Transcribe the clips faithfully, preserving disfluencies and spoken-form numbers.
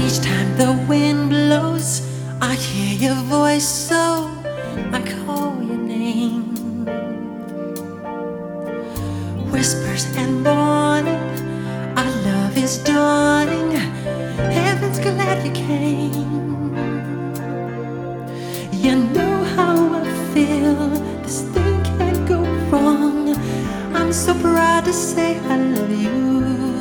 Each time the wind blows, I hear your voice, so I call your name. Whispers and warning, our love is dawning. Heaven's glad you came. You know how I feel, this thing can't go wrong. I'm so proud to say I love you.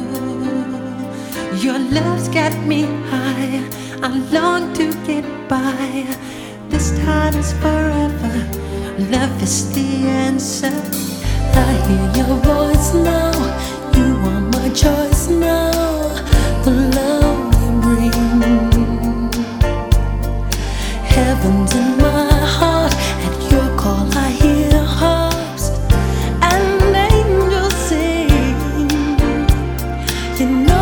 Your love's got me high, I long to get by. This time is forever, love is the answer. I hear your voice now, you are my choice now. The love you bring, heaven's in my heart. At your call I hear harps and angels sing. You know